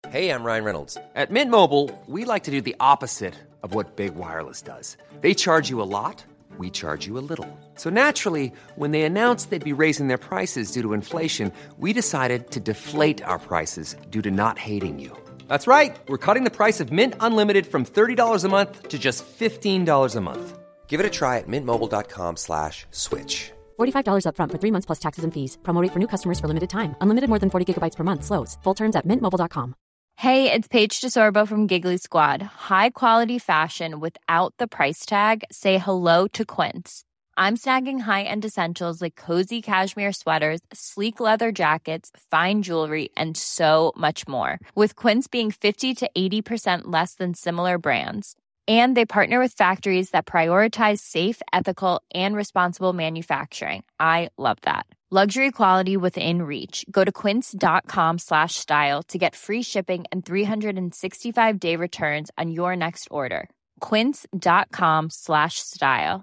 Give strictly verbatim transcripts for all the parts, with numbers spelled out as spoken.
Hey, I'm Ryan Reynolds. At Mint Mobile, we like to do the opposite of what Big Wireless does. They charge you a lot, we charge you a little. So naturally, when they announced they'd be raising their prices due to inflation, we decided to deflate our prices due to not hating you. That's right. We're cutting the price of Mint Unlimited from thirty dollars a month to just fifteen dollars a month. Give it a try at mintmobile.com slash switch. forty-five dollars up front for three months plus taxes and fees. Promo rate for new customers for limited time. Unlimited more than forty gigabytes per month. Slows full terms at mint mobile dot com. Hey, it's Paige DeSorbo from Giggly Squad. High quality fashion without the price tag. Say hello to Quince. I'm snagging high-end essentials like cozy cashmere sweaters, sleek leather jackets, fine jewelry, and so much more. With Quince being fifty to eighty percent less than similar brands. And they partner with factories that prioritize safe, ethical, and responsible manufacturing. I love that. Luxury quality within reach. Go to quince.com slash style to get free shipping and three sixty-five day returns on your next order. Quince.com slash style.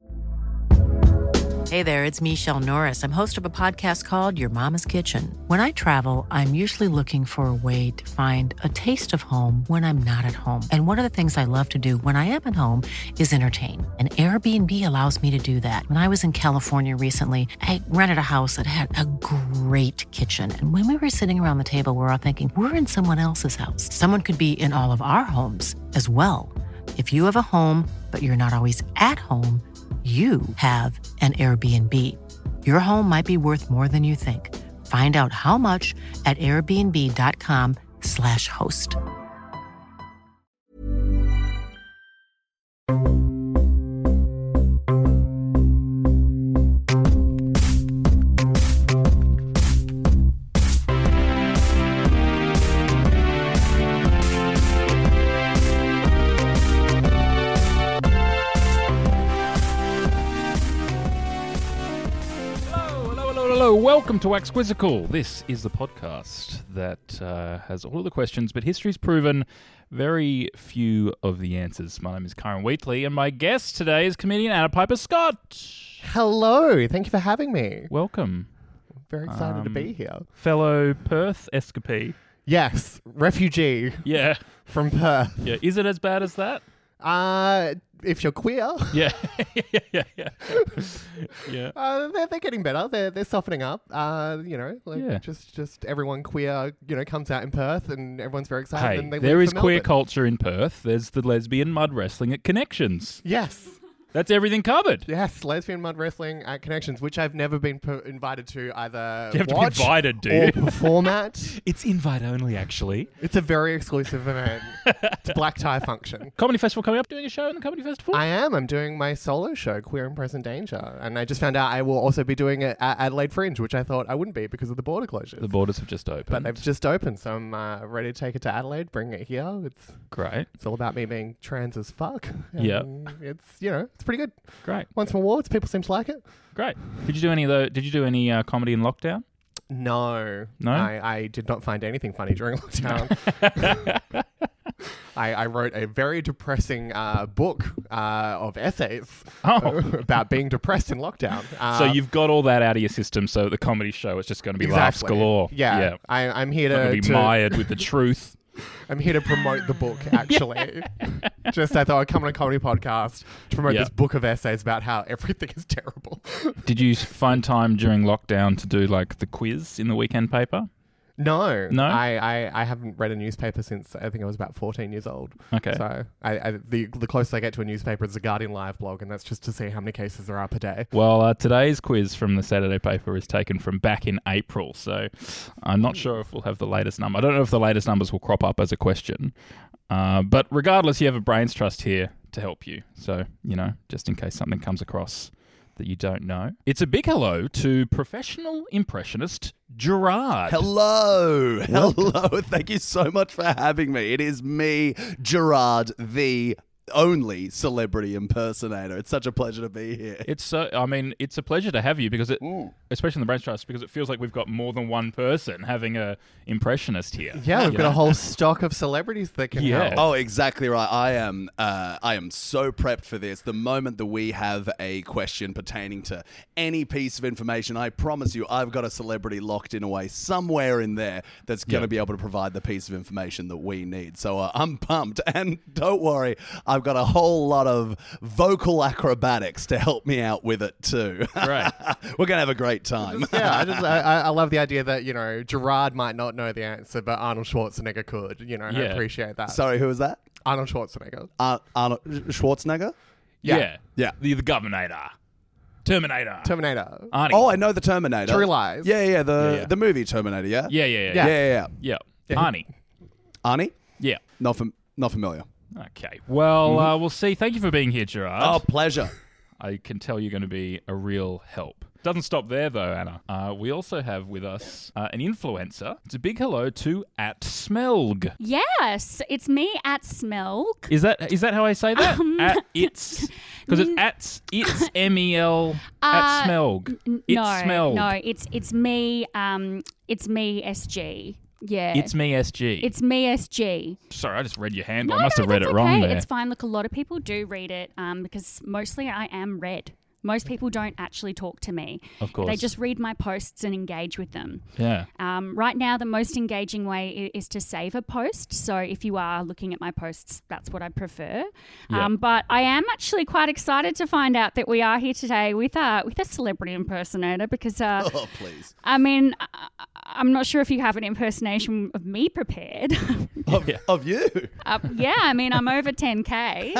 Hey there, it's Michelle Norris. I'm host of a podcast called Your Mama's Kitchen. When I travel, I'm usually looking for a way to find a taste of home when I'm not at home. And one of the things I love to do when I am at home is entertain. And Airbnb allows me to do that. When I was in California recently, I rented a house that had a great kitchen. And when we were sitting around the table, we were all thinking, we're in someone else's house. Someone could be in all of our homes as well. If you have a home, but you're not always at home, you have an Airbnb. Your home might be worth more than you think. Find out how much at airbnb.com slash host. Welcome to Wax Quizzical. This is the podcast that uh, has all of the questions, but history's proven very few of the answers. My name is Karen Wheatley, and my guest today is comedian Anna Piper Scott. Hello, thank you for having me. Welcome. I'm very excited um, to be here. Fellow Perth escapee. Yes, refugee. Yeah. From Perth. Yeah. Is it as bad as that? Uh, if you're queer. Yeah. yeah, yeah, yeah. yeah. Uh, they're, they're getting better. They're they're softening up. Uh, you know, like yeah. just just everyone queer, you know, comes out in Perth and everyone's very excited. Hey, and they there leave is for queer Melbourne. culture in Perth. There's the lesbian mud wrestling at Connections. Yes. That's everything covered. Yes, lesbian mud wrestling at Connections, which I've never been per- invited to either you have watch to be invited, dude. or perform at. It's invite only, actually. It's a very exclusive event. It's a black tie function. Comedy Festival coming up, doing a show in the Comedy Festival? I am. I'm doing my solo show, Queer and Present Danger. And I just found out I will also be doing it at Adelaide Fringe, which I thought I wouldn't be because of the border closures. The borders have just opened. But they've just opened, so I'm uh, ready to take it to Adelaide, bring it here. It's great. It's all about me being trans as fuck. Yeah. It's, you know, it's pretty good. Great. Won some awards. People seem to like it. Great. Did you do any of the? Did you do any uh, comedy in lockdown? No. No? I, I did not find anything funny during lockdown. I, I wrote a very depressing uh, book uh, of essays oh. about being depressed in lockdown. Uh, so you've got all that out of your system, so the comedy show is just going to be exactly. laughs galore. Yeah. yeah. I, I'm here to... Not going to be to, mired with the truth. I'm here to promote the book, actually. Just I thought I'd come on a comedy podcast to promote yep. this book of essays about how everything is terrible. Did you find time during lockdown to do like the quiz in the weekend paper? No. No? I, I, I haven't read a newspaper since I think I was about fourteen years old. Okay. So I, I the the closest I get to a newspaper is the Guardian Live blog, and that's just to see how many cases there are per day. Well, uh, today's quiz from the Saturday paper is taken from back in April, so I'm not sure if we'll have the latest number. I don't know if the latest numbers will crop up as a question. Uh, but regardless, you have a Brains Trust here to help you. So, you know, just in case something comes across that you don't know. It's a big hello to professional impressionist Gerard. Hello. Hello. Thank you so much for having me. It is me, Gerard, the only celebrity impersonator. It's such a pleasure to be here. It's so. I mean, it's a pleasure to have you because it, Mm. especially in the Brains Trust, because it feels like we've got more than one person having a impressionist here. Yeah, we've You got know? a whole stock of celebrities that can Yeah. help. Oh, exactly right. I am. Uh, I am so prepped for this. The moment that we have a question pertaining to any piece of information, I promise you, I've got a celebrity locked in away somewhere in there that's going to Yeah. be able to provide the piece of information that we need. So uh, I'm pumped, and don't worry, I've got a whole lot of vocal acrobatics to help me out with it too. Right. We're gonna have a great time. Yeah, I just I, I love the idea that, you know, Gerard might not know the answer, but Arnold Schwarzenegger could. You know, I Yeah. appreciate that. Sorry, who was that? Arnold Schwarzenegger. Uh, Arnold Schwarzenegger. Yeah. Yeah. Yeah. The, the Governator. Terminator. Terminator. Arnie. Oh, I know the Terminator. True Lies. Yeah, yeah, the Yeah, yeah. the movie Terminator. Yeah. yeah, yeah, yeah. Yeah, Yeah. yeah, yeah. Yeah. Yeah. Arnie. Arnie? Yeah. Not fam- not familiar. Okay. Well, uh, we'll see. Thank you for being here, Gerard. Oh, pleasure. I can tell you're going to be a real help. Doesn't stop there, though, Anna. Uh, we also have with us uh, an influencer. It's a big hello to at Smelg. Yes, it's me at Smelg. Is that is that how I say that? Um, at it's because it's at it's M E L Uh, at Smelg. N- It's no, Smelg. no, it's it's me. Um, it's me S G. Yeah, It's me S G. It's me S G. Sorry, I just read your handle. No, I must no, have read that's it wrong okay. there. It's fine. Look, a lot of people do read it um, because mostly I am red. Most people don't actually talk to me. Of course. They just read my posts and engage with them. Yeah. Um, right now, the most engaging way i- is to save a post. So if you are looking at my posts, that's what I prefer. Yeah. Um, but I am actually quite excited to find out that we are here today with a, with a celebrity impersonator because, uh, Oh, please. I mean, I, I'm not sure if you have an impersonation of me prepared. Of, of you. uh, yeah, I mean, I'm over ten K.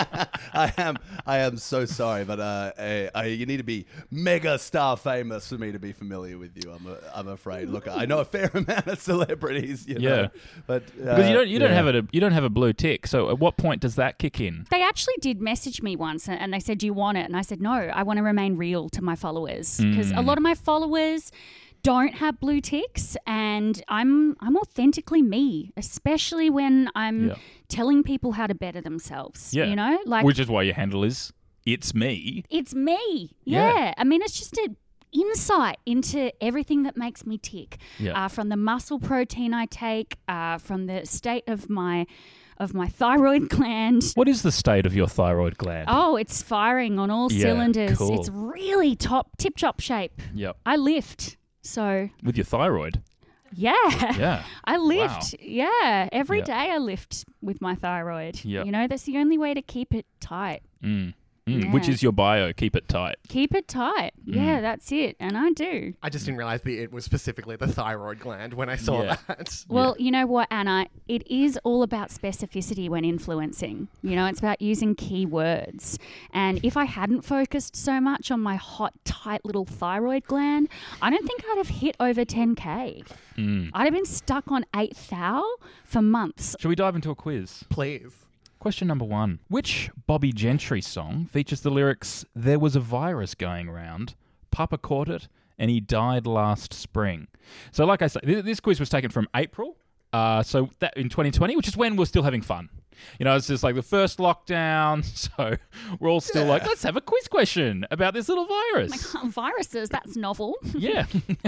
I am. I am so sorry, but uh, I, I, you need to be mega star famous for me to be familiar with you. I'm. A, I'm afraid. Look, I know a fair amount of celebrities. You know, Yeah. but uh, Because you don't you don't yeah. have a you don't have a blue tick. So at what point does that kick in? They actually did message me once and- and they said, do you want it? And I said, no, I want to remain real to my followers because a lot of my followers don't have blue ticks and I'm I'm authentically me, especially when I'm Yeah. telling people how to better themselves. Yeah. You know, like Which is why your handle is it's me. it's me. Yeah. Yeah. I mean, it's just a insight into everything that makes me tick. Yeah. Uh, from the muscle protein I take, uh, from the state of my of my thyroid gland. What is the state of your thyroid gland? Oh, it's firing on all Yeah, cylinders. cool. It's really top tip top shape. Yep. I lift. So With your thyroid. yeah. Yeah. I lift. Yeah. Every Yeah. day I lift with my thyroid. Yep. You know, that's the only way to keep it tight. Mm. Mm. Which Yeah. is your bio. Keep it tight. Keep it tight. Mm. Yeah, that's it. And I do. I just didn't realize that it was specifically the thyroid gland when I saw Yeah. that. Well, you know what, Anna? It is all about specificity when influencing. You know, it's about using key words. And if I hadn't focused so much on my hot, tight little thyroid gland, I don't think I'd have hit over ten K. Mm. I'd have been stuck on eight thou for months. Shall we dive into a quiz? Please. Question number one. Which Bobby Gentry song features the lyrics, "There was a virus going round, Papa caught it, and he died last spring"? So like I say, th- this quiz was taken from April, uh, so that in twenty twenty, which is when we're still having fun. You know, it's just like the first lockdown, so we're all still like, let's have a quiz question about this little virus. Like, viruses, that's novel. Yeah.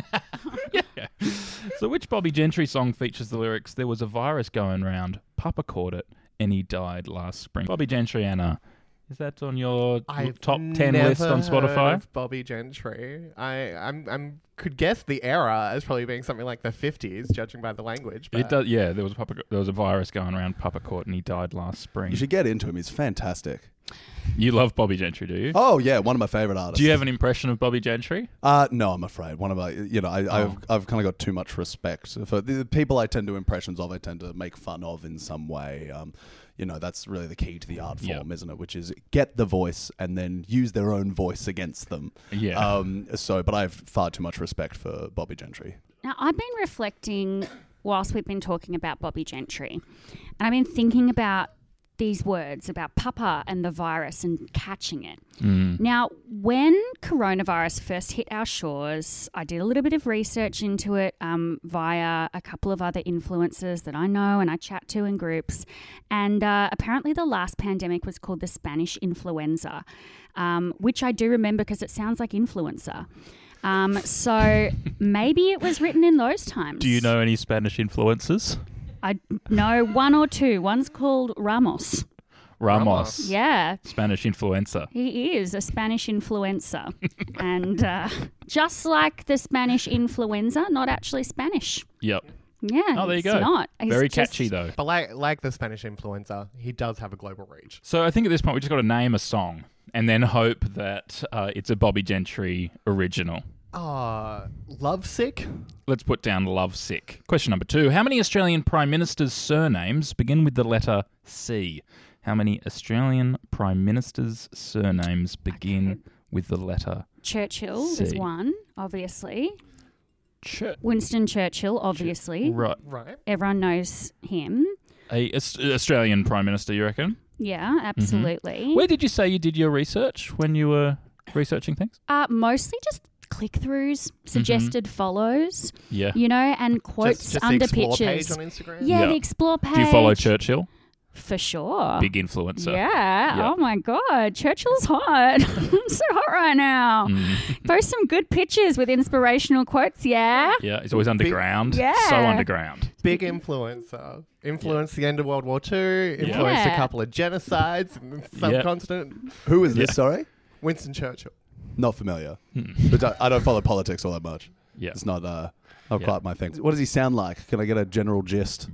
yeah. So which Bobby Gentry song features the lyrics, "There was a virus going round, Papa caught it, and he died last spring"? Bobby Gentry, Anna, is that on your I've top ten never list on heard Spotify? of Bobby Gentry. I I'm, I'm could guess the era as probably being something like the fifties, judging by the language. But It does. Yeah, there was a Papa, there was a virus going around, Papa caught, and he died last spring. You should get into him. He's fantastic. You love Bobby Gentry, do you? Oh yeah, one of my favorite artists. Do you have an impression of Bobby Gentry? Uh, no, I'm afraid. One of my, you know, I, Oh. I've I've kind of got too much respect for the people I tend to impressions of. I tend to make fun of in some way. Um, you know, that's really the key to the art Yeah. form, isn't it? Which is get the voice and then use their own voice against them. Yeah. Um. So, but I have far too much respect for Bobby Gentry. Now, I've been reflecting whilst we've been talking about Bobby Gentry, and I've been thinking about these words about papa and the virus and catching it. Mm. Now, when coronavirus first hit our shores, I did a little bit of research into it um, via a couple of other influencers that I know and I chat to in groups. And uh, apparently the last pandemic was called the Spanish influenza, um, which I do remember because it sounds like influencer. Um, so maybe it was written in those times. Do you know any Spanish influencers? I know one or two. One's called Ramos. Ramos. Yeah. Spanish influencer. He is a Spanish influencer. and uh, just like the Spanish influenza, not actually Spanish. Yep. Yeah. Oh, there you it's go. Not. He's Very just- catchy, though. But like like the Spanish influencer, he does have a global reach. So I think at this point we just got to name a song and then hope that uh, it's a Bobby Gentry original. Uh, Lovesick? Let's put down Lovesick. Question number two. How many Australian Prime Ministers' surnames begin with the letter C? How many Australian Prime Ministers' surnames begin Okay. with the letter Churchill is C? one, obviously. Ch? Winston Churchill, obviously. Right. Right. Everyone knows him. A Aus- Australian Prime Minister, you reckon? Yeah, absolutely. Where did you say you did your research when you were researching things? Uh, mostly just click-throughs, suggested follows, Yeah. you know, and quotes Just, just the under explore pictures. page on Instagram? Yeah, Yeah. the explore page. Do you follow Churchill? For sure. Big influencer. Yeah. Yeah. Oh my God. Churchill's hot. I'm so hot right now. Mm. Post some good pictures with inspirational quotes. Yeah. Yeah, he's always underground. Yeah. So underground. Big influencer. Influenced the end of World War Two, influenced Yeah. a couple of genocides in the subcontinent. Who is this, Yeah. sorry? Winston Churchill. Not familiar. But I- I don't follow politics all that much. Yeah. It's not uh, not Yeah. quite my thing. What does he sound like? Can I get a general gist?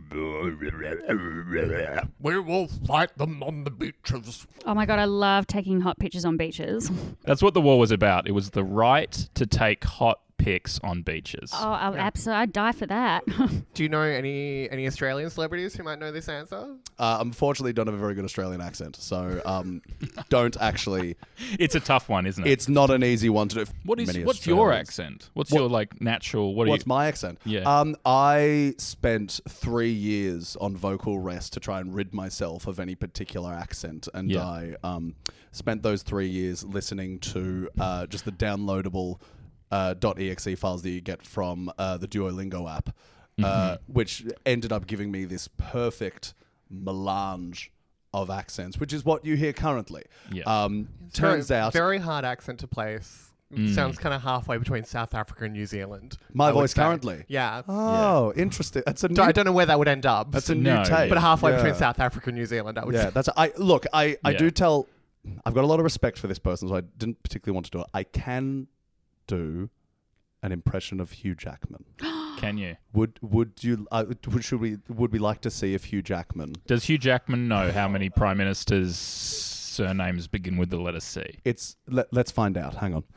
We will fight them on the beaches. Oh my God. I love taking hot pictures on beaches. That's what the war was about. It was the right to take hot pics on beaches. Oh, I'll absolutely. I'd die for that. Do you know any any Australian celebrities who might know this answer? Uh, unfortunately, don't have a very good Australian accent, so um, don't actually. It's a tough one, isn't it? It's not an easy one to do. what is Many what's your Australians. accent? What's What- your like natural what are What's you my accent? Yeah. Um, I spent three years on vocal rest to try and rid myself of any particular accent, and Yeah. I um, spent those three years listening to uh, just the downloadable uh, .exe files that you get from uh, the Duolingo app, uh, Mm-hmm. which ended up giving me this perfect melange of accents, which is what you hear currently. Yeah. Um, turns very, out very hard accent to place. Mm. Sounds kind of halfway between South Africa and New Zealand. My I would voice say. currently? Yeah. Oh, interesting. That's a new, So I don't know where that would end up. that's a new No, take. yeah. but halfway Yeah. between South Africa and New Zealand, I would Yeah, say. that's I look. I, I Yeah. do tell. I've got a lot of respect for this person, so I didn't particularly want to do it. I can do an impression of Hugh Jackman. Can you? Would would you? Uh, would, should we? Would we like to see if Hugh Jackman? Does Hugh Jackman know how many prime ministers' surnames begin with the letter C? It's let, let's find out. Hang on.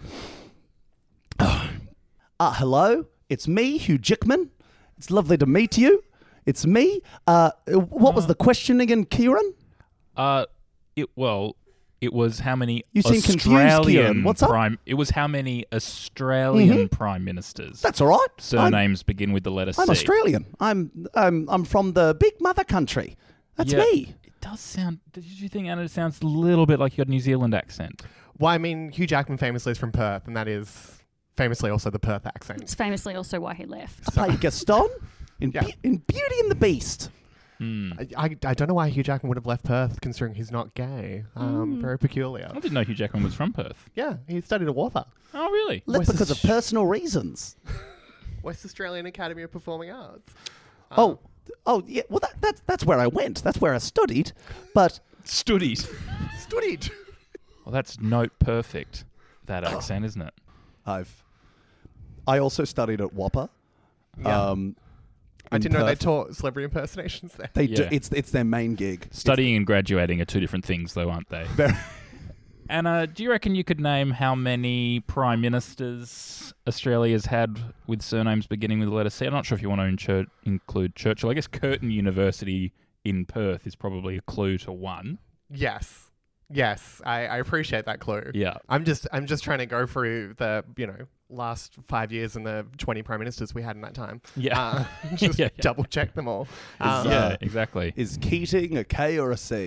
Uh, hello, it's me, Hugh Jackman. It's lovely to meet you. It's me. Uh, what was the question again, Kieran? Uh it well it was how many You seem confused, Australian Kieran. What's up? prime it was how many Australian Mhm. prime ministers That's all right. I'm- surnames begin with the letter C. I'm Australian. I'm I'm I'm from the big mother country. That's Yeah. me. It does sound did you think Anna it sounds a little bit like you got a New Zealand accent? Well, I mean, Hugh Jackman famously is from Perth, and that is famously also the Perth accent. It's famously also why he left. I play Gaston in, Yeah. Be- in Beauty and the Beast. Hmm. I, I, I don't know why Hugh Jackman would have left Perth, considering he's not gay. Um, Very peculiar. I didn't know Hugh Jackman was from Perth. Yeah, he studied at Water. Oh really? Left West because of Aus- personal reasons. West Australian Academy of Performing Arts. Oh, oh yeah. Well, that, that's that's where I went. That's where I studied. But Studied. Studied. Well that's note perfect. That accent, isn't it? I've I also studied at Whopper. Yeah. Um, I in didn't know they Perth. taught celebrity impersonations there. They do. Yeah. It's it's their main gig. Studying and graduating are two different things though, aren't they? Very, Anna, do you reckon you could name how many prime ministers Australia's had with surnames beginning with the letter C? I'm not sure if you want to incher- include Churchill. I guess Curtin University in Perth is probably a clue to one. Yes. Yes, I, I appreciate that clue. Yeah. I'm just I'm just trying to go through the, you know, last five years and the twenty prime ministers we had in that time. Yeah. Uh, just Yeah, yeah. double check them all. Um, yeah, exactly. is Keating a K or a C?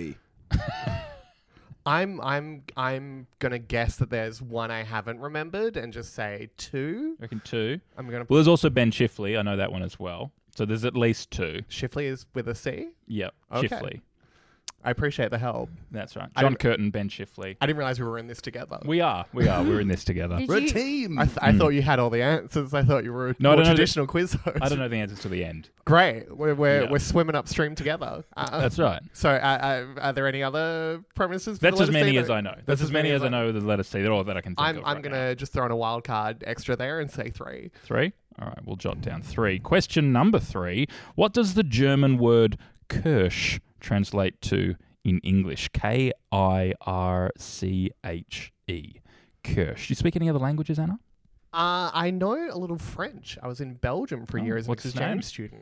I'm I'm I'm gonna guess that there's one I haven't remembered and just say two. I reckon two. I'm gonna. Well, there's also Ben Shifley. I know that one as well. So there's at least two. Shifley is with a C. Yep, Okay. Shifley. I appreciate the help. That's right. I John didn't- Curtin, Ben Shifley. I didn't realize we were in this together. We are. We are. We're in this together. Did We're a you- team. I, th- I thought you had all the answers. I thought you were a No, I more don't know the- traditional quiz host. I don't know the answers to the end. Great. We're we're, Yeah. we're swimming upstream together. Uh, That's right. So, uh, uh, are there any other premises? For That's the as letter C many that- as I know. That's as many as I know with the letter C. They're all that I can think I'm of I'm right gonna now. just throw in a wild card extra there and say three. Three? All right, we'll jot down three. Question number three. What does the German word Kirsch translate to in English? K I R C H E. Kirsch. Do you speak any other languages, Anna? Uh, I know a little French. I was in Belgium for a Oh, year as an what's his name? exchange student.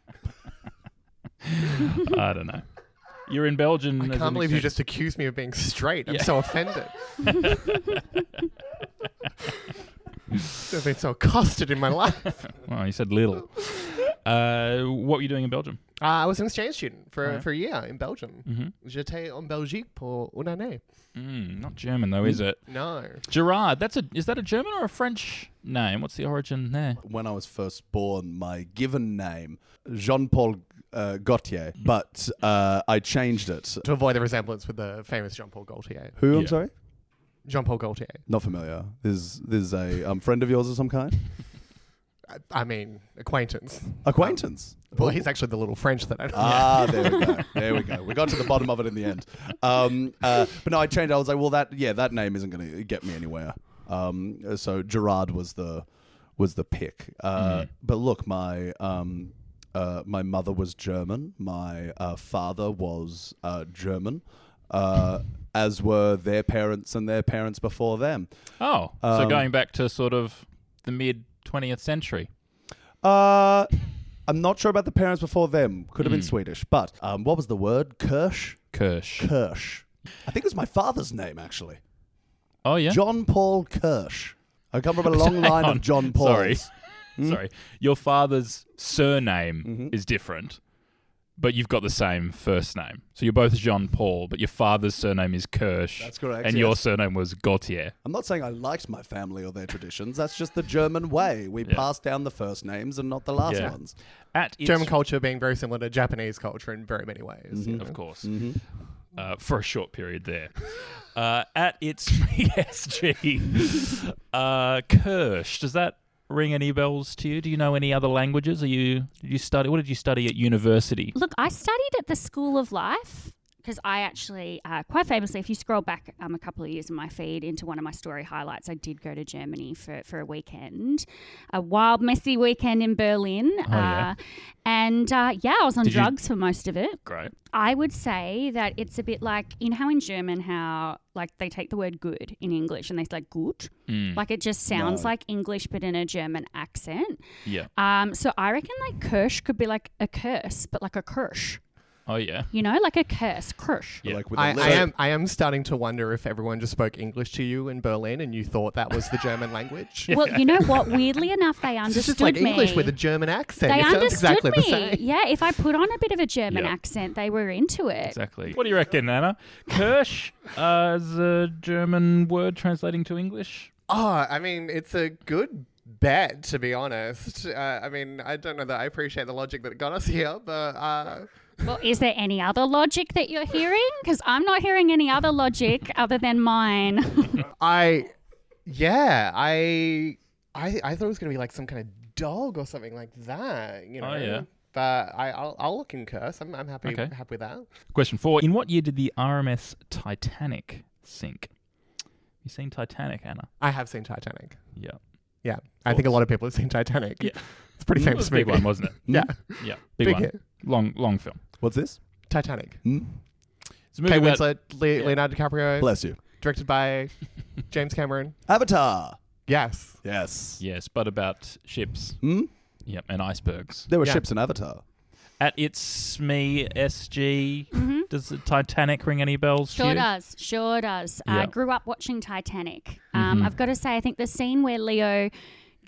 I don't know. You're in Belgium. I as can't an believe you exchange- just accused me of being straight. I'm Yeah. so offended. I've been so accosted in my life. Well, you said little. Uh, what were you doing in Belgium? Uh, I was an exchange student for, Oh, yeah? for a year in Belgium. Mm-hmm. J'étais en Belgique pour une année. Mm, not German though, is it? No. Gerard. That's a. Is that a German or a French name? What's the origin there? When I was first born, my given name, Jean-Paul uh, Gaultier, but uh, I changed it. To avoid the resemblance with the famous Jean-Paul Gaultier. Who, I'm Yeah. sorry? Jean-Paul Gaultier. Not familiar. This, this is a um, friend of yours of some kind? I, I mean, acquaintance. Acquaintance. Well, he's actually the little French that I know. Ah, there we go. There we go. We got to the bottom of it in the end. Um, uh, but no, I changed. I was like, well, that yeah, that name isn't going to get me anywhere. Um, so Gerard was the was the pick. Uh, Mm. But look, my um, uh, my mother was German. My uh, father was uh, German. Uh, as were their parents and their parents before them. Oh, so Um, going back to sort of the mid twentieth century. Uh, I'm not sure about the parents before them. Could have been Mm. Swedish. But um, what was the word? Kirsch? Kirsch. Kirsch. I think it was my father's name, actually. Oh yeah. John Paul Kirsch. I come from a long Hang line on. of John Pauls. Sorry. Sorry. Your father's surname Mhm. is different, but you've got the same first name. So you're both Jean Paul, but your father's surname is Kirsch. That's correct, And yes. your surname was Gautier. I'm not saying I liked my family or their traditions. That's just the German way. We Yeah. pass down the first names and not the last Yeah. ones. At its, German culture being very similar to Japanese culture in very many ways. you Mhm. know. of course, Mm-hmm. uh, for a short period there. Uh, at its E S G, uh, Kirsch. Does that ring any bells to you? Do you know any other languages? Are you? Did you study? What did you study at university? Look, I studied at the School of Life because I actually, uh, quite famously, if you scroll back um, a couple of years in my feed into one of my story highlights, I did go to Germany for, for a weekend, a wild, messy weekend in Berlin. Oh, yeah. uh, and uh, yeah, I was on Did you- drugs for most of it. Great. I would say that it's a bit like, you know how in German, how like they take the word good in English and they say like gut? Mm. Like it just sounds No. like English but in a German accent. Yeah. Um, so I reckon like Kirsch could be like a curse, but like a Kirsch. Oh yeah. You know, like a curse, Kirsch. Yeah. Like with a I, I little- am I am starting to wonder if everyone just spoke English to you in Berlin and you thought that was the German language. Well, you know what? Weirdly enough, they It's understood just like me. English with a German accent. They it sounds understood exactly me. the same. Yeah, if I put on a bit of a German Yeah. accent, they were into it. Exactly. What do you reckon, Anna? Kirsch uh, is a German word translating to English? Oh, I mean, it's a good bet, to be honest. Uh, I mean, I don't know that I appreciate the logic that got us here, but uh, Well, is there any other logic that you're hearing? Because I'm not hearing any other logic other than mine. I, yeah, I, I, I thought it was going to be like some kind of dog or something like that, you know. Oh, yeah. But I, I'll, I'll look in curse. I'm, I'm happy, Okay. happy with that. Question four. In what year did the R M S Titanic sink? You seen Titanic, Anna? I have seen Titanic. Yeah. Yeah, I think a lot of people have seen Titanic. Yeah. It's a pretty It famous was a big movie. one, wasn't it? Yeah, Yeah. Big, big one. hit. Long, long film. What's this? Titanic. Hmm? It's a movie Kate about- Winslet, Le- yeah. Leonardo DiCaprio, Bless you. directed by James Cameron. Avatar. Yes. Yes. Yes, but about ships. Hmm? Yep, and icebergs. There were Yeah. ships in Avatar. At its me S G, Mhm. does the Titanic ring any bells to Sure you? does. Sure does. I Yeah. grew up watching Titanic. Um, Mhm. I've got to say, I think the scene where Leo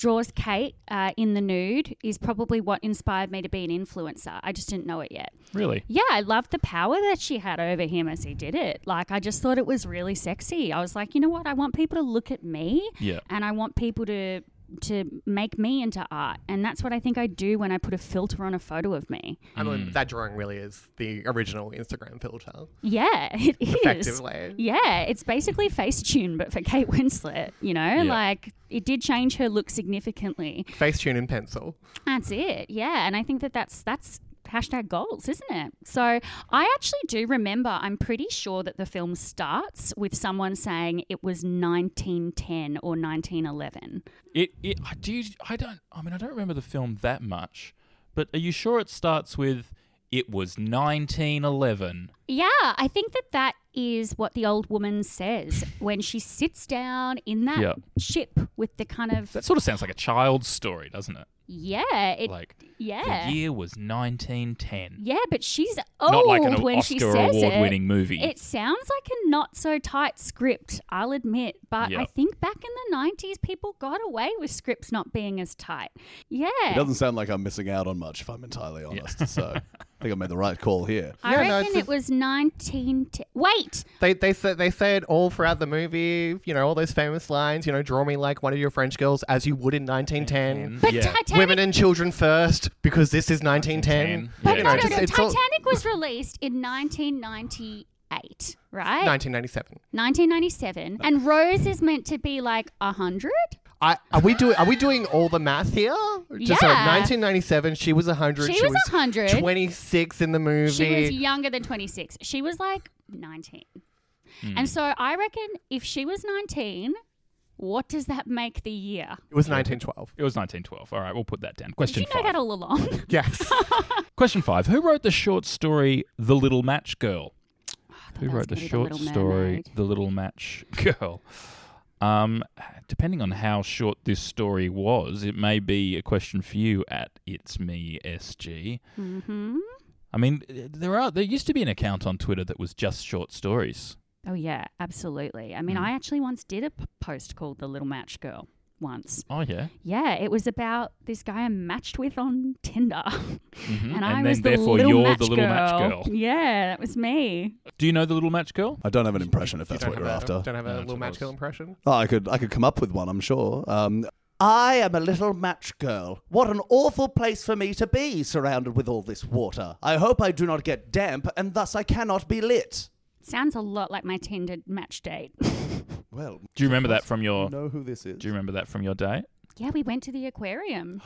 draws Kate uh, in the nude is probably what inspired me to be an influencer. I just didn't know it yet. Really? Yeah, I loved the power that she had over him as he did it. Like, I just thought it was really sexy. I was like, you know what? I want people to look at me, Yeah. and I want people to to make me into art. And that's what I think I do when I put a filter on a photo of me. I mean, that drawing really is the original Instagram filter. Yeah, it is. Effectively. Yeah, it's basically Facetune, but for Kate Winslet, you know? Yeah. Like, it did change her look significantly. Facetune in pencil. That's it, yeah. And I think that that's, that's hashtag goals, isn't it? So I actually do remember, I'm pretty sure that the film starts with someone saying it was nineteen ten or nineteen eleven. It, it, I do, you- I don't, I mean, I don't remember the film that much, but are you sure it starts with, it was nineteen eleven? Yeah, I think that that is what the old woman says when she sits down in that Yeah. ship with the kind of... That sort of sounds like a child's story, doesn't it? Yeah, it, Like, yeah. the year was nineteen ten. Yeah, but she's old Not like an when she Oscar says award-winning it. movie. It sounds like a not so tight script, I'll admit. But Yeah. I think back in the nineties, people got away with scripts not being as tight. Yeah. It doesn't sound like I'm missing out on much, if I'm entirely honest. So I think I made the right call here. I Yeah, no, reckon it's a- it was nineteen ten. Wait! They they said they said all throughout the movie, you know, all those famous lines, you know, draw me like one of your French girls as you would in nineteen ten. But yeah. Titanic... Women and children first, because this is nineteen ten. But Yeah. no, You know, no, just- no. it's all- Titanic was released in nineteen ninety-eight, right? nineteen ninety-seven. nineteen ninety-seven. And Rose is meant to be like one hundred? I, are we doing? Are we doing all the math here? Just so Yeah. nineteen ninety-seven. She was one hundred. She was one hundred. twenty-six in the movie. She was younger than twenty-six. She was like nineteen. Hmm. And so I reckon if she was nineteen, what does that make the year? It was nineteen twelve. It was nineteen twelve. All right, we'll put that down. Did Question you know five. that all along? Yes. Question five. Who wrote the short story The Little Match Girl? Who that was wrote the gonna be The short Little story Mermaid. The Little Match Girl? Um, depending on how short this story was, it may be a question for you at It's Me S G. Mm-hmm. I mean, there are there used to be an account on Twitter that was just short stories. Oh, yeah, absolutely. I mean, Hmm. I actually once did a p- post called The Little Match Girl once. Oh yeah, Yeah, it was about this guy I matched with on Tinder. Mhm. And, I And was then the therefore little you're match the Little girl. Match Girl. Yeah, that was me. Do you know the Little Match Girl? I don't have an impression if You that's don't what have you're a, after. Don't have a No, that's little what I match was- girl impression. Oh, I could I could come up with one, I'm sure. Um, I am a little match girl. What an awful place for me to be, surrounded with all this water. I hope I do not get damp, and thus I cannot be lit. Sounds a lot like my Tinder match date. Well, Do you remember that from you your? know who this is? Do you remember that from your date? Yeah, we went to the aquarium.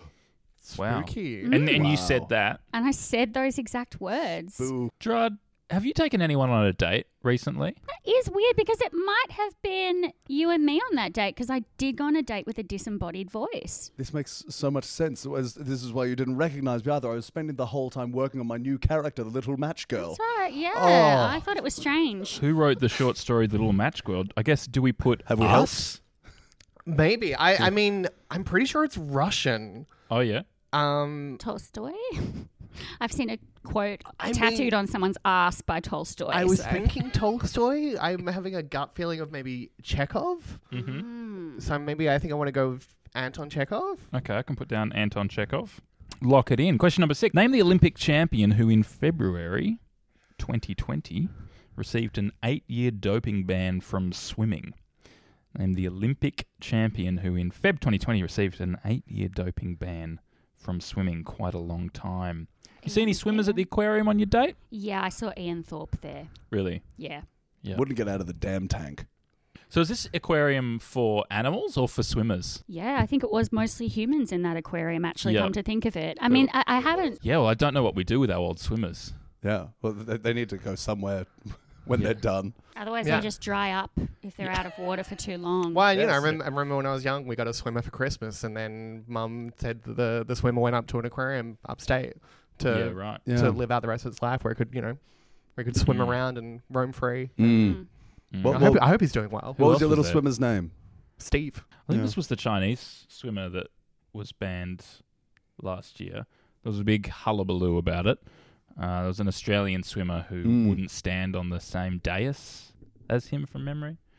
Wow. Spooky. Mm. And and you Wow. said that. And I said those exact words. Boo. Gerard, have you taken anyone on a date recently? That is weird because it might have been you and me on that date because I did go on a date with a disembodied voice. This makes so much sense. As this is why you didn't recognize me either. I was spending the whole time working on my new character, the Little Match Girl. That's right, yeah. Oh. I thought it was strange. Who wrote the short story The Little Match Girl? I guess do we put Have we us? Maybe. I, I mean, I'm pretty sure it's Russian. Oh yeah. Um, Tolstoy? I've seen a quote I tattooed mean- on someone's ass by Tolstoy. I was so- thinking Tolstoy. I'm having a gut feeling of maybe Chekhov. Mm-hmm. So maybe I think I want to go with Anton Chekhov. Okay, I can put down Anton Chekhov. Lock it in. Question number six. Name the Olympic champion who in February twenty twenty received an eight-year doping ban from swimming. Name the Olympic champion who in Feb twenty twenty received an eight-year doping ban from swimming. Quite a long time. You see any swimmers at the aquarium on your date? Yeah, I saw Ian Thorpe there. Really? Yeah. Yeah. Wouldn't get out of the damn tank. So is this aquarium for animals or for swimmers? Yeah, I think it was mostly humans in that aquarium, actually, Yeah. come to think of it. I mean, I, I haven't... Yeah, well, I don't know what we do with our old swimmers. Yeah. Well, they, they need to go somewhere when they're done. Otherwise, Yeah. they just dry up if they're out of water for too long. Well, you know, I, Yes. rem- I remember when I was young, we got a swimmer for Christmas, and then Mum said that the the swimmer went up to an aquarium upstate to yeah, right. Yeah. to live out the rest of its life, where it could, you know, where it could swim Mm. around and roam free. Mm. Mm. What- I, what- hope, I hope he's doing well. Who What was else your was little there? swimmer's name? Steve. I think Yeah. this was the Chinese swimmer that was banned last year. There was a big hullabaloo about it. Uh, there was an Australian swimmer who Mm. wouldn't stand on the same dais as him from memory.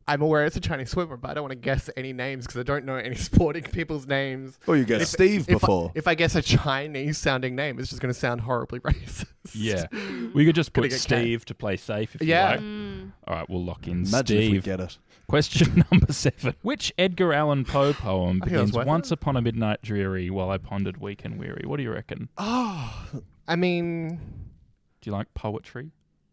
I'm aware it's a Chinese swimmer, but I don't want to guess any names because I don't know any sporting people's names. Or you guessed Steve if before. I, if I guess a Chinese-sounding name, it's just going to sound horribly racist. Yeah. We could just Gonna put get Steve to play safe if Yeah. you like. Mm. All right, we'll lock in Imagine Steve. if we get it. Question number seven. Which Edgar Allan Poe poem I think it was begins worth once it. upon a midnight dreary while I pondered weak and weary? What do you reckon? Oh, I mean, Do you like poetry?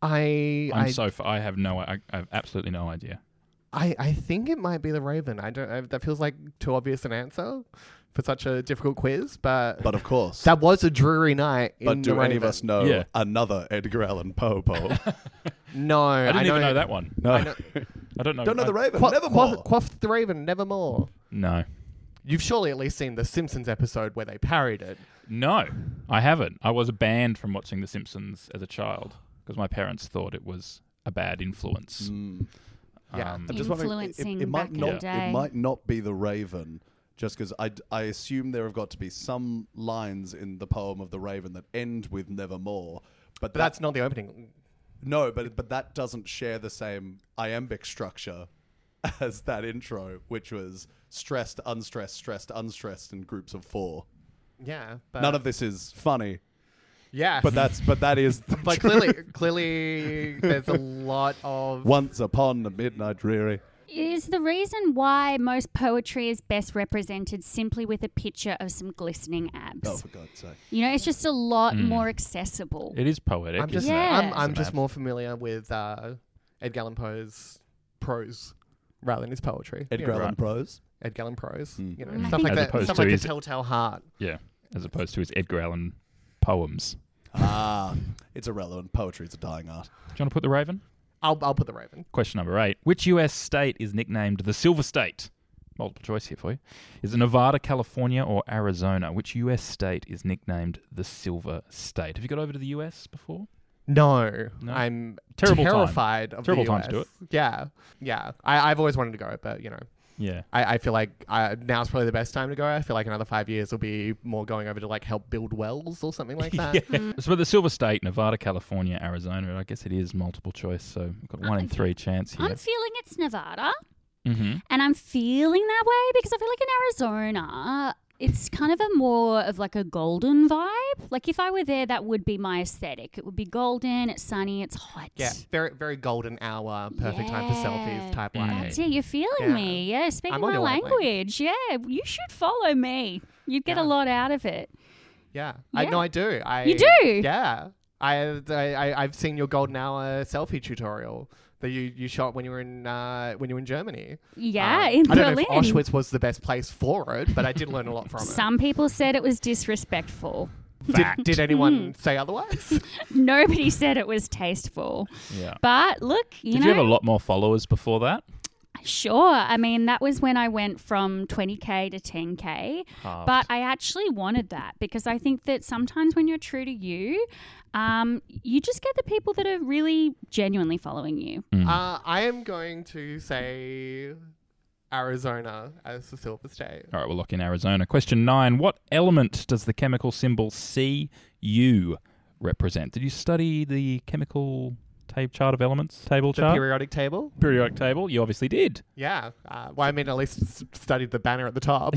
I I'm I, so f- I have no I, I have absolutely no idea. I I think it might be the Raven. I don't. I, that feels like too obvious an answer for such a difficult quiz, but But of course. that was a dreary night. but in do the any of Raven. us know Yeah. another Edgar Allan Poe poem? No, I didn't even know that one. No. I know, I don't know. Don't know I- the Raven. quaff, Nevermore. quaff, quaff the Raven, nevermore. No. You've surely at least seen the Simpsons episode where they parried it. No, I haven't. I was banned from watching The Simpsons as a child because my parents thought it was a bad influence. Mm. Yeah. Um, I'm just wondering, it, Influencing it might back in not. the day. It might not be the Raven, just because I, I assume there have got to be some lines in the poem of the Raven that end with nevermore. But, But that- that's not the opening. no, but but that doesn't share the same iambic structure as that intro, which was stressed, unstressed, stressed, unstressed in groups of four. Yeah. But None of this is funny, Yeah. but that's but that is the But truth. clearly, clearly, there's a lot of. Once upon a midnight dreary. Is the reason why most poetry is best represented simply with a picture of some glistening abs? Oh, for God's sake! You know, it's just a lot Mm. more accessible. It is poetic. I'm just, isn't it? Yeah. I'm, I'm Some just abs. more familiar with uh, Edgar Allan Poe's prose rather than his poetry. Edgar You know, Allan Right. prose. Edgar Allan prose. Mm. You know, Mm. I stuff think- like As that. opposed Stuff to like his- the Telltale Heart. Yeah, as opposed to his Edgar Allan poems. Ah, it's irrelevant. Poetry is a dying art. Do you want to put the Raven? I'll, I'll put the Raven. Question number eight. Which U S state is nicknamed the Silver State? Multiple choice here for you. Is it Nevada, California, or Arizona? Which U S state is nicknamed the Silver State? Have you got over to the U S before? No, No? I'm Terrible time. terrified of Terrible the time U S. to do it. Yeah, yeah. I, I've always wanted to go, but you know, Yeah. I, I feel like uh, now's probably the best time to go. I feel like another five years will be more going over to like help build wells or something like that. So for the Silver State, Nevada, California, Arizona, I guess it is multiple choice, so we've got one in three chance here. I'm feeling it's Nevada, Mm-hmm. and I'm feeling that way because I feel like in Arizona, it's kind of a more of like a golden vibe. Like if I were there, that would be my aesthetic. It would be golden, it's sunny, it's hot. Yeah, very very golden hour, perfect time for selfies type Mm. lighting. That's it. You're feeling Yeah. me. Yeah, speaking I'm my on your wavelength. language. Yeah, you should follow me. You'd get Yeah. a lot out of it. Yeah, I Yeah. know I do. I You do? Yeah, I, I I- I've seen your golden hour selfie tutorial that you, you shot when you were in uh, when you were in Germany. Yeah, Um, in I don't Berlin. know if Auschwitz was the best place for it, but I did learn a lot from Some people said it was disrespectful. it. Did, did anyone say otherwise? Nobody said it was tasteful. Yeah. But look, you Did know, you have a lot more followers before that? sure. I mean, that was when I went from twenty K to ten K. Halved. But I actually wanted that because I think that sometimes when you're true to you, um, you just get the people that are really genuinely following you. Mm. uh, I am going to say Arizona as the silver state. All right, we'll lock in Arizona. Question nine. What element does the chemical symbol C U represent? Did you study the chemical ta- chart of elements table The chart? periodic table. Periodic table? You obviously did. Yeah. Uh, well, I mean, at least s- studied the banner at the top.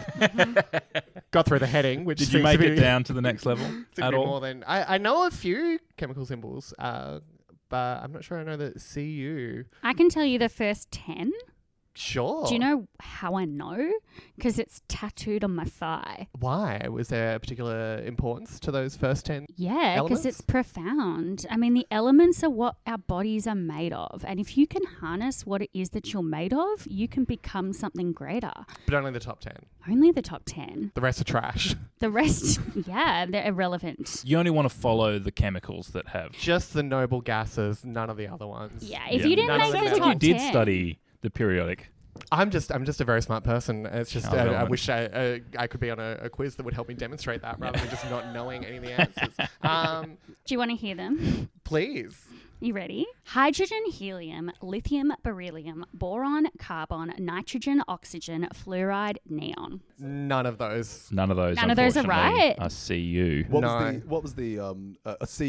Got through the heading, which Did you seems make to it be, down to the next level seems to at be all? more than I, I know a few chemical symbols, uh, but I'm not sure I know the C U. I can tell you the first ten. Sure. Do you know how I know? Because it's tattooed on my thigh. why? Was there a particular importance to those first ten? Yeah, because Elements? it's profound. I mean, the elements are what our bodies are made of. And if you can harness what it is that you're made of, you can become something greater. But only the top ten. Only the top ten. The rest are trash. The rest, yeah, they're irrelevant. You only want to follow the chemicals that have. Just the noble gases, none of the other ones. Yeah, if Yeah. you didn't None of make them the Sounds matter. like you top did ten, study the periodic. I'm just I'm just a very smart person. It's just Oh, uh, I relevant. wish I uh, I could be on a, a quiz that would help me demonstrate that rather than just not knowing any of the answers. Um, Do you want to hear them? please. You ready? Hydrogen, helium, lithium, beryllium, boron, carbon, nitrogen, oxygen, fluoride, neon. None of those. None of those. None of those are unfortunately, right. Are C U. What No. was the what was the um uh, a C U?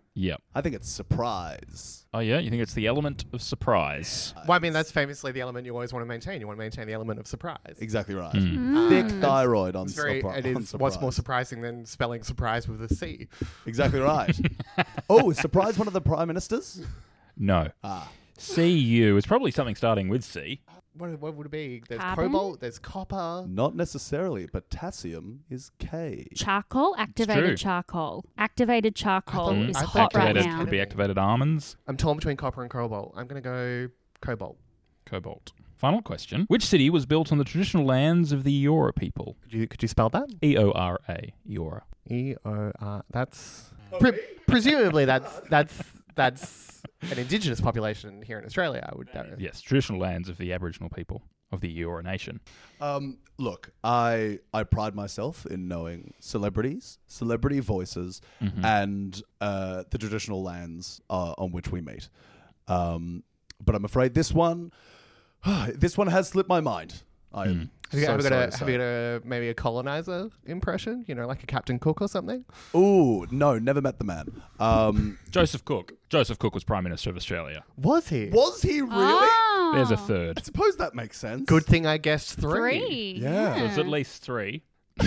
Yep. I think it's surprise. Oh, yeah? You think it's the element of surprise? Well, I mean, that's famously the element you always want to maintain. You want to maintain the element of surprise. Exactly right. Mm. Thick thyroid on, It's very, surpri- it on is surprise. what's more surprising than spelling surprise with a C. Exactly right. Oh, is surprise one of the prime ministers? No. Ah. C U is probably something starting with C. What, what would it be? There's Carbon? cobalt, there's copper. Not necessarily. Potassium is K. Charcoal, true. activated charcoal. Activated charcoal Mm. is I hot thought right activated, now. Could be activated almonds. I'm torn between copper and cobalt. I'm going to go cobalt. Cobalt. Final question. Which city was built on the traditional lands of the Eora people? Could you could you spell that? E O R A. Eora. E O R. That's pre- presumably that's that's that's an indigenous population here in Australia. I would. Uh, Yes, traditional lands of the Aboriginal people of the Eora Nation. Um, look, I I pride myself in knowing celebrities, celebrity voices, Mm-hmm. and uh, the traditional lands uh, on which we meet. Um, but I'm afraid this one, this one has slipped my mind. I am Mm. Have you, so have you got sorry a to have you say. got a maybe a colonizer impression? You know, like a Captain Cook or something. Ooh, no, never met the man. Um, Joseph Cook. Joseph Cook was Prime Minister of Australia. Was he? was he really? Oh. There's a I third. suppose that makes sense. Good thing I guessed three. Three. Yeah. There's at least three.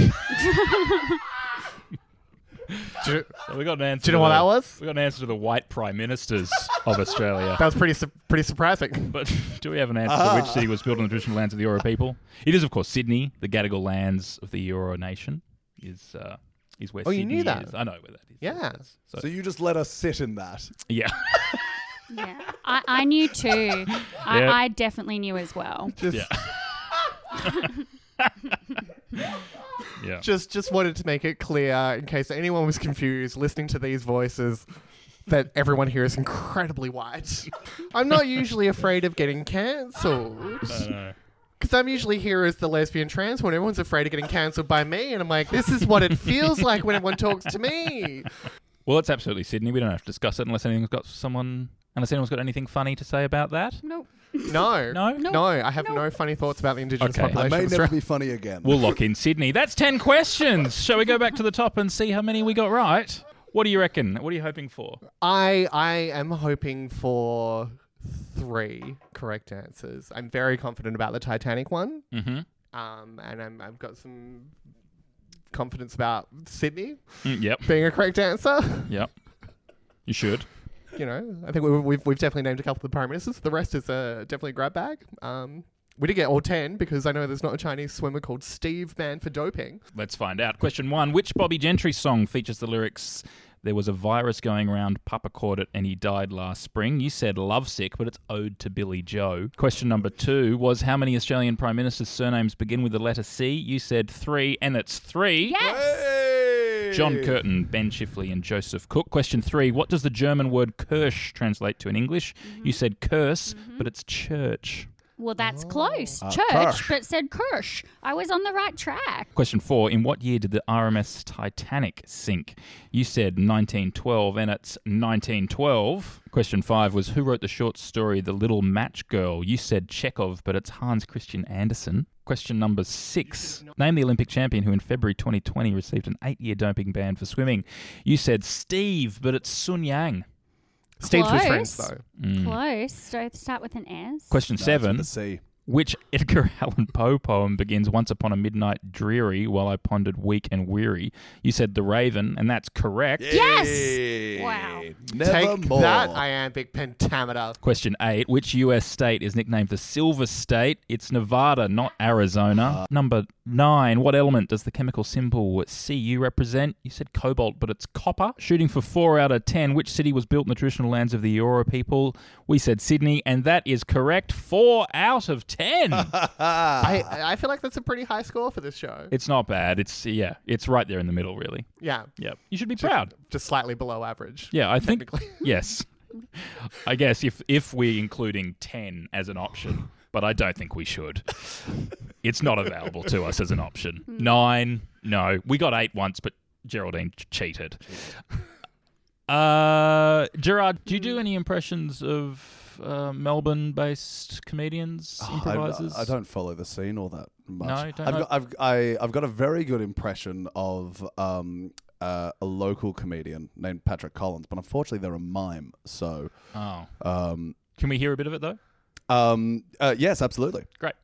Do you, So we got an answer. do you know to what the- that was? We got an answer to the white Prime Ministers of Australia. That was pretty su- pretty surprising. But do we have an answer to which city was built on the traditional lands of the Eora people? It is, of course, Sydney. The Gadigal lands of the Eora Nation is uh, is where Oh, you Sydney knew that? is. I know where that is. Yeah. That's- So, So you just let us sit in that. yeah. Yeah, I, I knew too. I, Yeah. I definitely knew as well. Just Yeah. yeah. just just wanted to make it clear in case anyone was confused listening to these voices that everyone here is incredibly white. I'm not usually afraid of getting cancelled. I know. Because I'm usually here as the lesbian trans one. Everyone's afraid of getting cancelled by me. And I'm like, this is what it feels like when everyone talks to me. Well, it's absolutely Sydney. We don't have to discuss it unless anyone's got someone. Unless anyone's got anything funny to say about that. Nope. No. No? No, I have no funny thoughts about the indigenous Okay. I I population may of never Australia. be funny again. We'll lock in Sydney. That's ten questions. Shall we go back to the top and see how many we got right? What do you reckon? What are you hoping for? I I am hoping for three correct answers. I'm very confident about the Titanic one. Mm-hmm. Um, and I'm, I've got some confidence about Sydney Mm, yep. being a correct answer. Yep. You should. You know, I think we've, we've, we've definitely named a couple of the prime ministers. The rest is uh, definitely a grab bag. Um, we did get all ten because I know there's not a Chinese swimmer called Steve banned for doping. Let's find out. Question one. Which Bobby Gentry song features the lyrics, "There was a virus going around, Papa caught it and he died last spring"? You said Lovesick, but it's Ode to Billy Joe. Question number two was, how many Australian Prime Ministers' surnames begin with the letter C? You said three, and it's three. Yes. Hey! John Curtin, Ben Chifley, and Joseph Cook. Question three. What does the German word Kirsch translate to in English? You said curse, but it's church. Well, that's close. Uh, Church, Kirsch. but said Kirsch. I was on the right track. Question four. In what year did the R M S Titanic sink? You said nineteen twelve, and it's nineteen twelve. Question five was, who wrote the short story The Little Match Girl? You said Chekhov, but it's Hans Christian Andersen. Question number six. Name the Olympic champion who in February twenty twenty received an eight-year doping ban for swimming. You said Steve, but it's Sun Yang. Steve's with Close. friends, though. Mm. Close. Do I start with an S? Question No, it's seven. with the C. Which Edgar Allan Poe poem begins once upon a midnight dreary while I pondered weak and weary? You said The Raven, and that's correct. Yes! Yay. Wow. Nevermore. Take that, iambic pentameter. Question eight. Which U S state is nicknamed the Silver State? It's Nevada, not Arizona. Number nine. What element does the chemical symbol C U represent? You said cobalt, but it's copper. Shooting for four out of ten. Which city was built in the traditional lands of the Eora people? We said Sydney, and that is correct. Four out of ten. I, I feel like that's a pretty high score for this show. It's not bad. It's, yeah, it's right there in the middle, really. Yeah. Yeah. You should be Just- proud. Just slightly below average. Yeah, I think, Technically. yes. I guess if, if we're including ten as an option, but I don't think we should. It's not available to us as an option. Nine, no. We got eight once, but Geraldine ch- cheated. Uh, Gerard, do you do any impressions of uh, Melbourne-based comedians, I, improvisers? I don't follow the scene all that much. No, you don't I've know? got, I've, I, I've got a very good impression of um, uh, a local comedian named Patrick Collins, but unfortunately they're a mime. So, Oh. um, Can we hear a bit of it, though? um, uh, yes, absolutely. Great.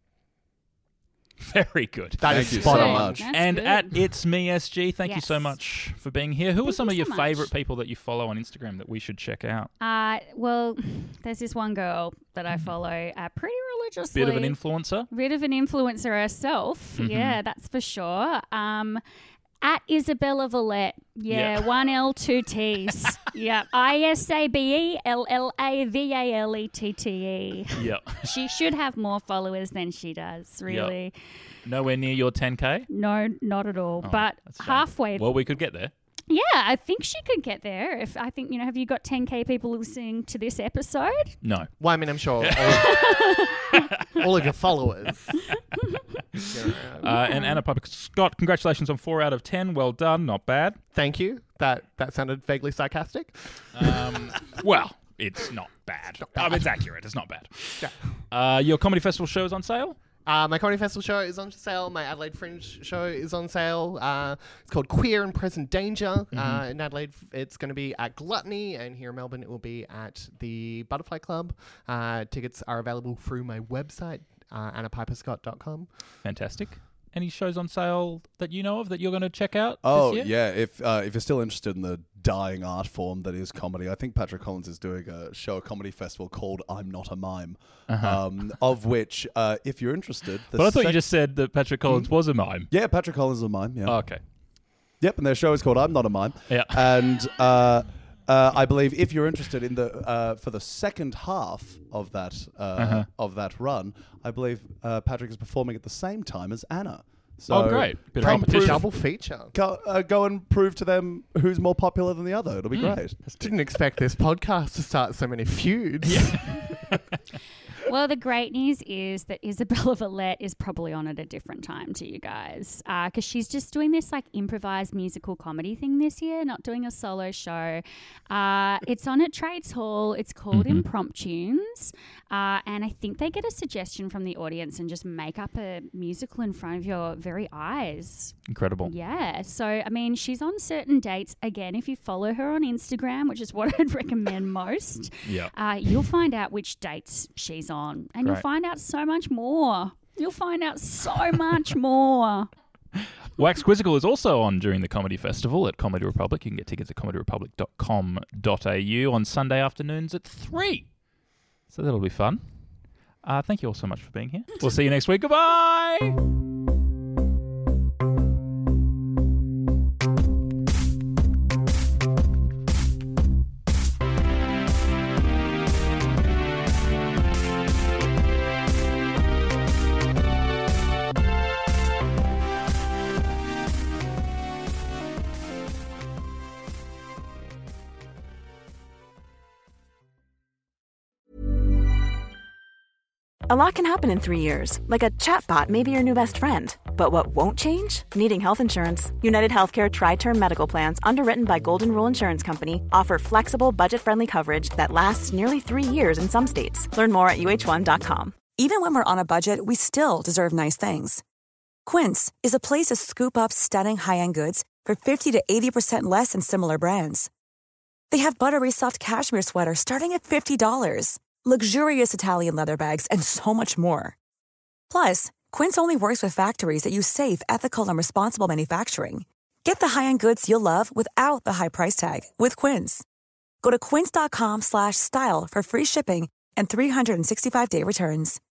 Very good. That Thank is you spot so on. much. That's and good. at It's Me S G, thank you so Yes. much for being here. Who are Thank some you of your so much. favourite people that you follow on Instagram that we should check out? Uh, well, there's this one girl that I follow uh, pretty religiously. Bit of an influencer? Bit of an influencer herself. Mhm. Yeah, that's for sure. Um, at Isabella Vallette. Yeah, Yeah. one L, two T's. Yeah, I S A B E L L A V A L E T T E. Yep. She should have more followers than she does, really. Nowhere near your ten K? No, not at all. Oh, but that's a shame. halfway. Well, we could get there. Yeah, I think she could get there. If I think, you know, have you got ten K people listening to this episode? No. Well, I mean, I'm sure all, all of your followers. Uh, and Anna Piper Scott, congratulations on four out of ten. Well done. Not bad. Thank you. That that sounded vaguely sarcastic. Um, well, it's not bad. not bad. Um, it's accurate. It's not bad. Yeah. Uh, your comedy festival show is on sale? Uh, my comedy festival show is on sale. My Adelaide Fringe show is on sale. Uh, it's called Queer and Present Danger. Uh, in Adelaide, it's going to be at Gluttony, and here in Melbourne, it will be at the Butterfly Club. Uh, tickets are available through my website, uh, anna piper scott dot com. Fantastic. Any shows on sale that you know of that you're going to check out Oh this year? yeah, if uh, if you're still interested in the dying art form that is comedy, I think Patrick Collins is doing a show, a comedy festival called I'm Not a Mime, Uh-huh. um, of which, uh, if you're interested, the But I thought you sec- just said that Patrick Collins was a mime. yeah, Patrick Collins is a mime. Yeah, Oh, okay. yep, and their show is called I'm Not a Mime. Yeah. and uh, uh, I believe if you're interested in the uh, for the second half of that uh, Uh-huh. of that run, I believe uh, Patrick is performing at the same time as Anna. So Oh, great. Bit of come competition. prove- Double feature. Go, uh, go and prove to them who's more popular than the other. It'll be great. Didn't expect this podcast to start so many feuds. Well, the great news is that Isabella Vallette is probably on at a different time to you guys, because she's just doing this like improvised musical comedy thing this year, not doing a solo show. Uh, it's on at Trades Hall. It's called Mhm. Impromptunes, uh, and I think they get a suggestion from the audience and just make up a musical in front of your very eyes. Incredible. Yeah. So, I mean, she's on certain dates. Again, if you follow her on Instagram, which is what I'd recommend most, Yeah. uh, you'll find out which dates she's on. And you'll Great. find out so much more. You'll find out so much more. Wax Quizzical is also on during the Comedy Festival at Comedy Republic. You can get tickets at comedy republic dot com dot a u on Sunday afternoons at three. So that'll be fun. Uh, thank you all so much for being here. We'll see you next week. Goodbye! A lot can happen in three years, like a chatbot may be your new best friend. But what won't change? Needing health insurance. United Healthcare Tri-Term Medical Plans, underwritten by Golden Rule Insurance Company, offer flexible, budget-friendly coverage that lasts nearly three years in some states. Learn more at U H one dot com. Even when we're on a budget, we still deserve nice things. Quince is a place to scoop up stunning high-end goods for fifty to eighty percent less than similar brands. They have buttery soft cashmere sweaters starting at fifty dollars, luxurious Italian leather bags, and so much more. Plus, Quince only works with factories that use safe, ethical, and responsible manufacturing. Get the high-end goods you'll love without the high price tag with Quince. Go to quince dot com slash style for free shipping and three sixty-five day returns.